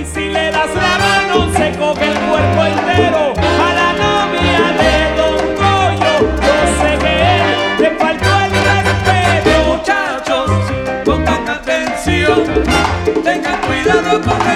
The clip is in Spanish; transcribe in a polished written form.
Y si le das la mano se coge el cuerpo entero. A la novia de Don Goyo, yo sé que él le faltó el respeto. Muchachos, pongan atención, tengan cuidado con